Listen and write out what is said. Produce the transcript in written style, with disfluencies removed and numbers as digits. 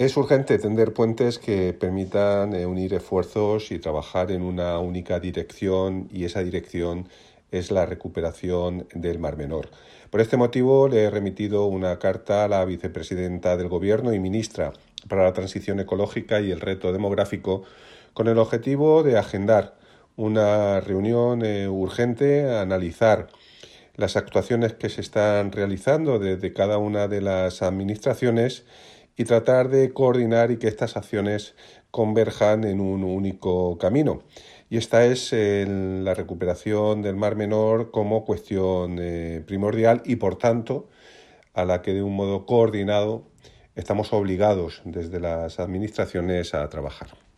Es urgente tender puentes que permitan unir esfuerzos y trabajar en una única dirección, y esa dirección es la recuperación del Mar Menor. Por este motivo le he remitido una carta a la vicepresidenta del Gobierno y ministra para la Transición Ecológica y el Reto Demográfico, con el objetivo de agendar una reunión urgente a analizar las actuaciones que se están realizando desde cada una de las administraciones y tratar de coordinar y que estas acciones converjan en un único camino. Y esta es la recuperación del Mar Menor como cuestión primordial y, por tanto, a la que de un modo coordinado estamos obligados desde las administraciones a trabajar.